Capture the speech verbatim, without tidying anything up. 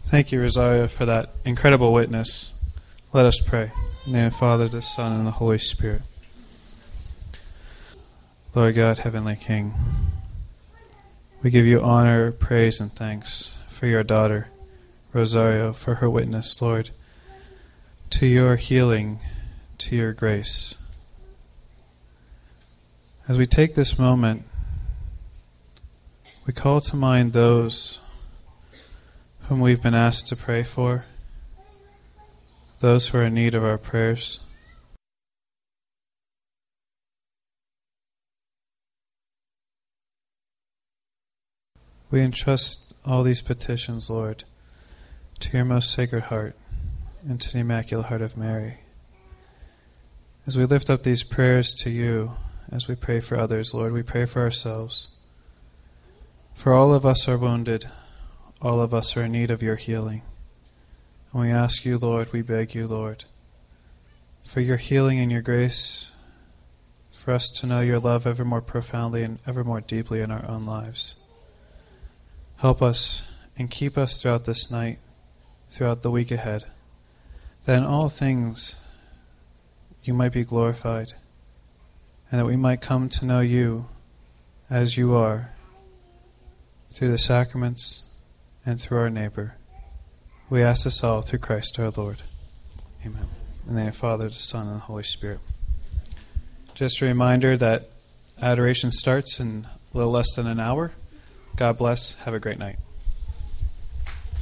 Thank you, Rosario, for that incredible witness. Let us pray. In the name of the Father, the Son, and the Holy Spirit. Lord God, Heavenly King, we give you honor, praise, and thanks for your daughter, Rosario, for her witness, Lord, to your healing, to your grace. As we take this moment, we call to mind those whom we've been asked to pray for, those who are in need of our prayers. We entrust all these petitions, Lord, to your most sacred heart and to the Immaculate Heart of Mary. As we lift up these prayers to you, as we pray for others, Lord, we pray for ourselves. For all of us are wounded. All of us are in need of your healing. And we ask you, Lord, we beg you, Lord, for your healing and your grace, for us to know your love ever more profoundly and ever more deeply in our own lives. Help us and keep us throughout this night, throughout the week ahead, that in all things you might be glorified, and that we might come to know you as you are, through the sacraments and through our neighbor. We ask this all through Christ our Lord. Amen. In the name of the Father, the Son, and the Holy Spirit. Just a reminder that adoration starts in a little less than an hour. God bless. Have a great night.